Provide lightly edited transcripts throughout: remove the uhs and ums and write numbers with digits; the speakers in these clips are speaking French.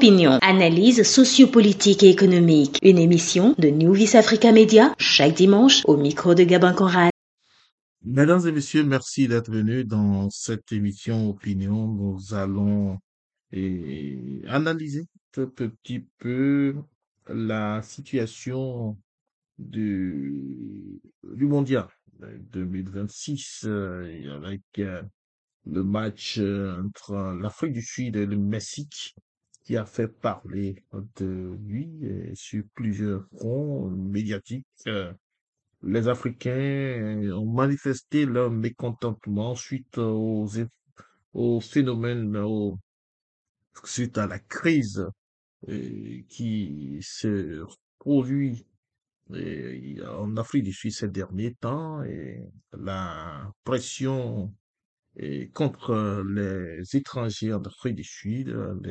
Opinion, analyse sociopolitique et économique. Une émission de New Vis Africa Media, chaque dimanche, au micro de Gabin Conrad. Mesdames et messieurs, merci d'être venus dans cette émission Opinion. Nous allons analyser un petit peu la situation du mondial 2026 avec le match entre l'Afrique du Sud et le Mexique qui a fait parler de lui sur plusieurs fronts médiatiques. Les Africains ont manifesté leur mécontentement suite aux phénomènes, suite à la crise qui se produit en Afrique du Sud ces derniers temps et la pression contre les étrangers en Afrique du Sud,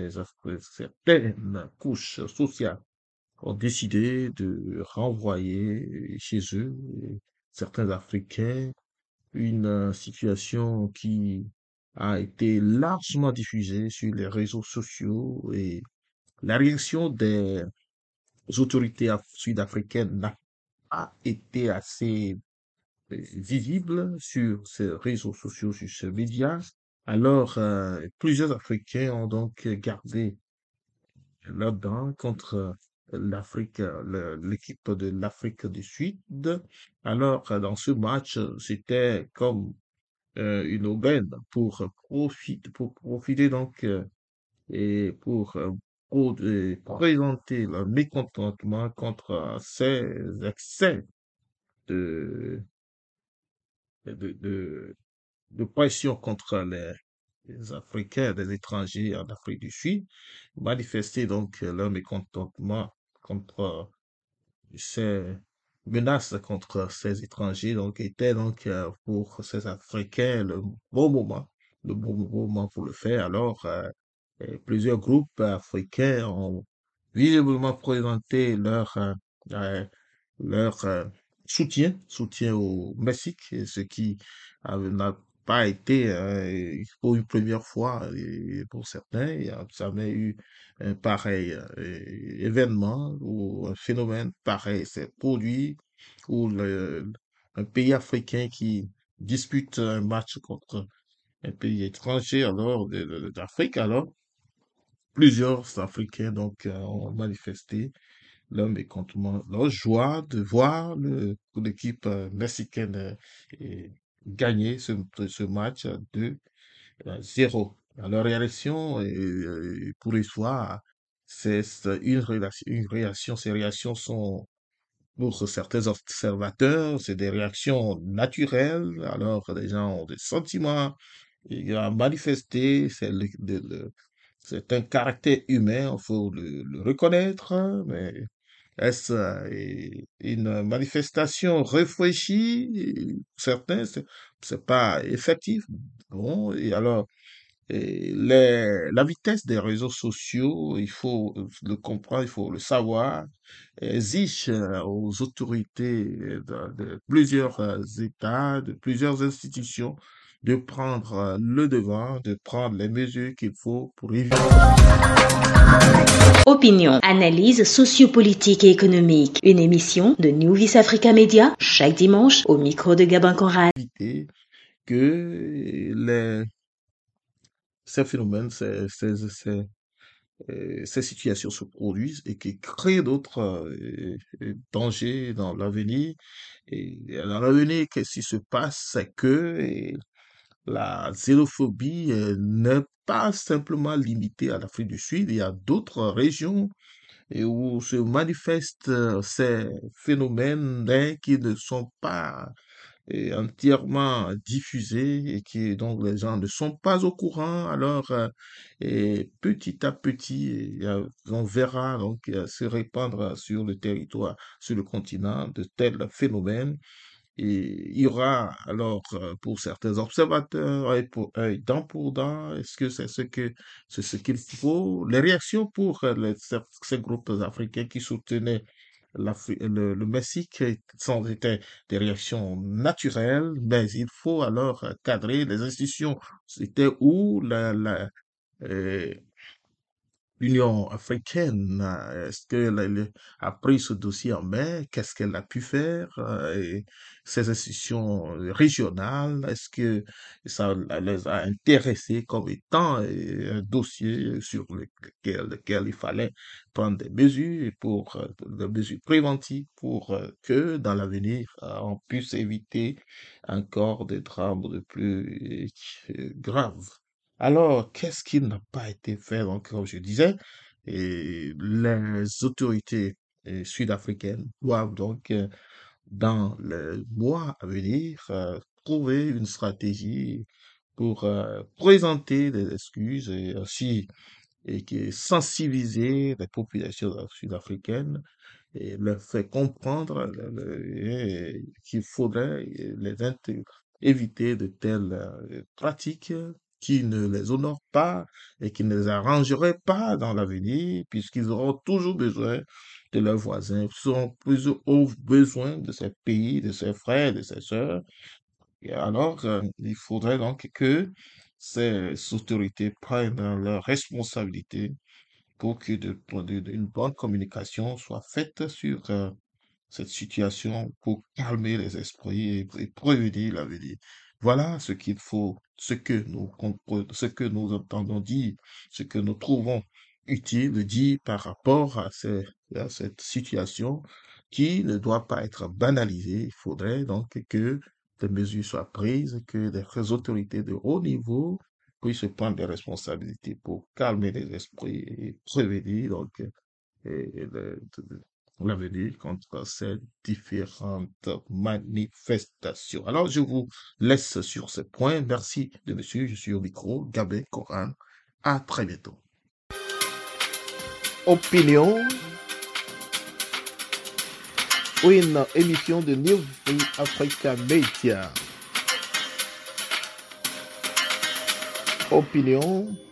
certaines couches sociales ont décidé de renvoyer chez eux certains Africains, une situation qui a été largement diffusée sur les réseaux sociaux et la réaction des autorités sud-africaines n'a pas été assez visible sur ces réseaux sociaux, sur ce média. Alors, plusieurs Africains ont donc gardé là-dedans contre l'équipe de l'Afrique du Sud. Alors, dans ce match, c'était comme une aubaine pour profiter donc et pour présenter le mécontentement contre ces excès de, de, de, de pression contre les Africains, les étrangers en Afrique du Sud, manifester donc leur mécontentement contre ces menaces contre ces étrangers, donc était donc pour ces Africains le bon moment pour le faire. Alors, plusieurs groupes africains ont visiblement présenté euh, leur soutien au Mexique, ce qui n'a pas été pour une première fois pour certains. Il n'y a jamais eu un pareil événement ou un phénomène pareil s'est produit où un pays africain qui dispute un match contre un pays étranger alors d'Afrique, alors plusieurs Africains donc ont manifesté leur mécontentement, leur joie de voir l'équipe mexicaine gagner ce match 2-0. Leur réaction, pour une fois, c'est une réaction. Ces réactions sont, pour certains observateurs, c'est des réactions naturelles. Alors, les gens ont des sentiments, il a manifesté, c'est un caractère humain, il faut le reconnaître, hein, mais est-ce une manifestation réfléchie? Certains, c'est pas effectif. Bon, et alors, la vitesse des réseaux sociaux, il faut le comprendre, il faut le savoir, exige aux autorités de plusieurs États, de plusieurs institutions, de prendre le devant, de prendre les mesures qu'il faut pour éviter. Opinion, analyse sociopolitique et économique. Une émission de New Vis Africa Media, chaque dimanche, au micro de Gabin Conrad. Que ces phénomènes, ces situations se produisent et qui créent d'autres dangers dans l'avenir. Et dans l'avenir, qu'est-ce qui se passe? C'est que la xénophobie n'est pas simplement limitée à l'Afrique du Sud. Il y a d'autres régions et où se manifestent ces phénomènes qui ne sont pas entièrement diffusés et qui donc les gens ne sont pas au courant. Alors et petit à petit, on verra donc se répandre sur le territoire, sur le continent de tels phénomènes. Et il y aura alors pour certains observateurs dent pour dent, est-ce que c'est ce qu'il faut? Les réactions pour ces groupes africains qui soutenaient le Mexique étaient des réactions naturelles, mais il faut alors cadrer les institutions. C'était où euh, l'Union africaine, est-ce qu'elle a pris ce dossier en main? Qu'est-ce qu'elle a pu faire? Et ces institutions régionales, est-ce que ça les a intéressés comme étant un dossier sur lequel il fallait prendre des mesures des mesures préventives pour que dans l'avenir, on puisse éviter encore des drames de plus graves. Alors, qu'est-ce qui n'a pas été fait? Donc, comme je disais, et les autorités sud-africaines doivent donc, dans les mois à venir, trouver une stratégie pour présenter des excuses et aussi sensibiliser les populations sud-africaines et leur fait comprendre qu'il faudrait éviter de telles pratiques qui ne les honorent pas et qui ne les arrangeraient pas dans l'avenir, puisqu'ils auront toujours besoin de leurs voisins, ils auront toujours besoin de ces pays, de ses frères, de ses sœurs. Et alors, il faudrait donc que ces autorités prennent leurs responsabilités pour que une bonne communication soit faite sur cette situation pour calmer les esprits et prévenir l'avenir. Voilà ce qu'il faut, ce que nous entendons dire, ce que nous trouvons utile de dire par rapport à cette situation qui ne doit pas être banalisée. Il faudrait donc que des mesures soient prises, que des autorités de haut niveau puissent prendre des responsabilités pour calmer les esprits et prévenir donc et l'avenir contre ces différentes manifestations. Alors, je vous laisse sur ce point. Merci de monsieur. Je suis au micro, Gabé Coran. À très bientôt. Opinion, une émission de New Africa Media. Opinion